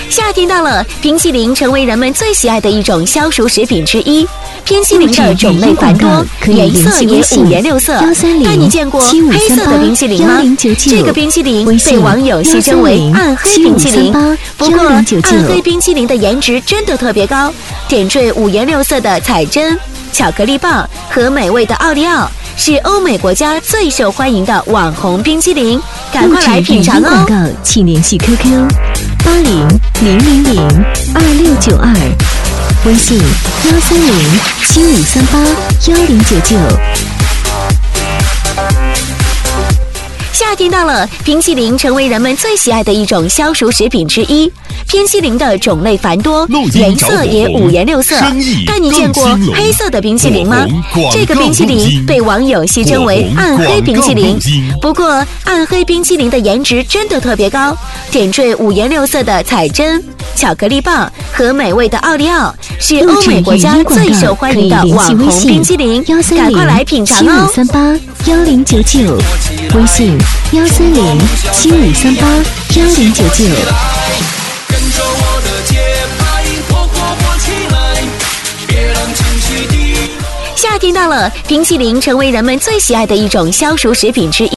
夏天到了，冰淇淋成为人们最喜爱的一种消暑食品之一。冰淇淋的种类繁多，颜色也五颜六色。但你见过黑色的冰淇淋吗？这个冰淇淋被网友戏称为暗黑冰淇淋。不过，暗黑冰淇淋的颜值真的特别高，点缀五颜六色的彩针、巧克力棒和美味的奥利奥，是欧美国家最受欢迎的网红冰淇淋。赶快来品尝哦！ 广告请联系 QQ 80002692，微信13075381099。 夏天到了，冰淇淋成为人们最喜爱的一种消暑食品之一。冰淇淋的种类繁多，颜色也五颜六色。但你见过黑色的冰淇淋吗？这个冰淇淋被网友戏称为暗黑冰淇淋。不过，暗黑冰淇淋的颜值真的特别高，点缀五颜六色的彩针、巧克力棒和美味的奥利奥，是欧美国家最受欢迎的网红冰淇淋。赶快来品尝哦 ！75381099，微信13075381099。 跟着我的节拍，活起来，别让情绪低落。 夏天到了，冰淇淋成为人们最喜爱的一种消暑食品之一。